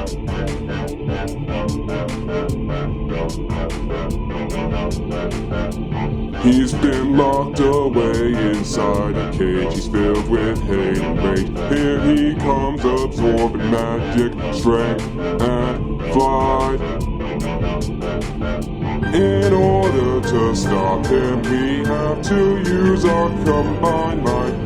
He's been locked away inside a cage. He's filled with hate and rage. Here he comes, absorbing magic, strength, and flight. In order to stop him, we have to use our combined might.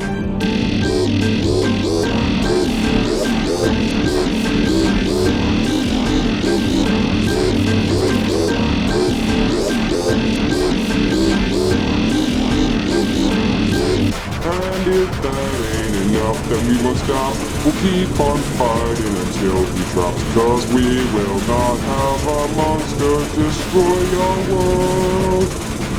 And if that ain't enough, then we won't stop. We'll keep on fighting until he drops. 'Cause we will not have a monster destroy our world.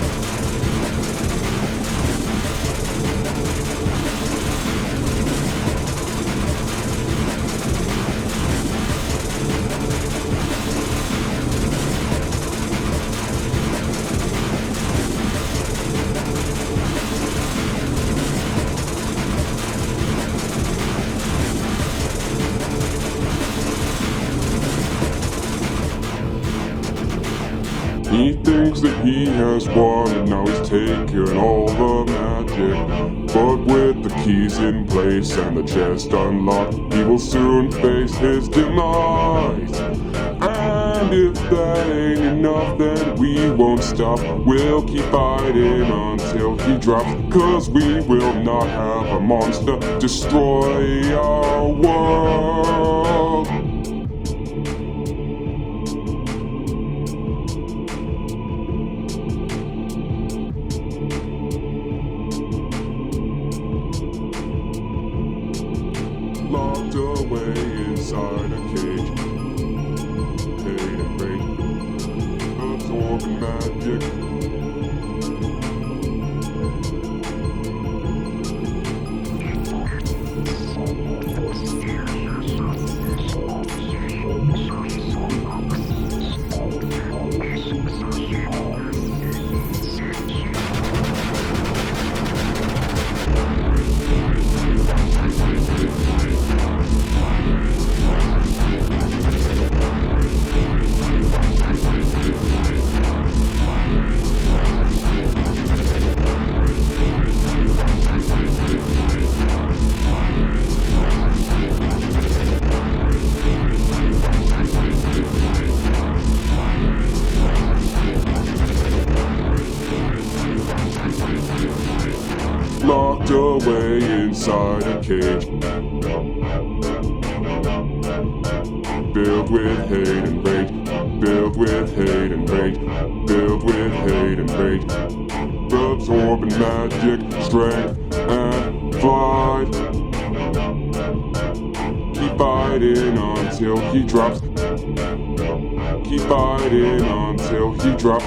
He thinks that he has won and now he's taken all the magic. But with the keys in place and the chest unlocked, he will soon face his demise. And if that ain't enough, then we won't stop. We'll keep fighting until he drops. 'Cause we will not have a monster destroy our world. Locked away inside a cage, hate and rage, absorbing magic. Locked away inside a cage, filled with hate and rage, filled with hate and rage, filled with hate and rage, absorbing magic, strength, and flight. Keep fighting until he drops. Keep fighting until he drops.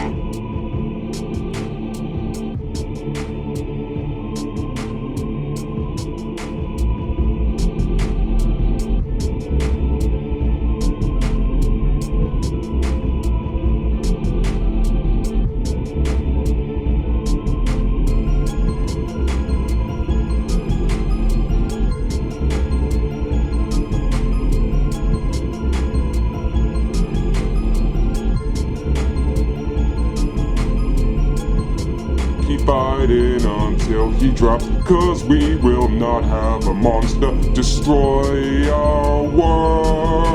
Keep fighting until he drops. 'Cause we will not have a monster destroy our world.